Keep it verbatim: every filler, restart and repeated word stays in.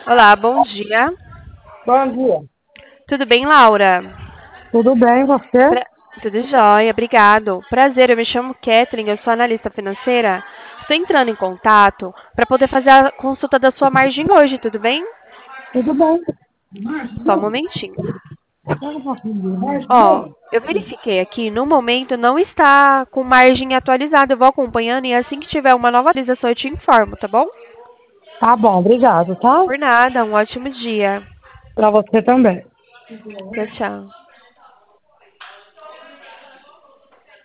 Olá, bom dia. Bom dia. Tudo bem, Laura? Tudo bem, você? Pra- Tudo jóia, obrigado. Prazer, eu me chamo Kathleen, eu sou analista financeira. Estou entrando em contato para poder fazer a consulta da sua margem hoje, tudo bem? Tudo bem. Só um momentinho. Ó, eu verifiquei aqui, no momento não está com margem atualizada. Eu vou acompanhando e assim que tiver uma nova atualização eu te informo, tá bom? Tá bom, obrigado, tá? Por nada, um ótimo dia. Pra você também. Tchau, tchau.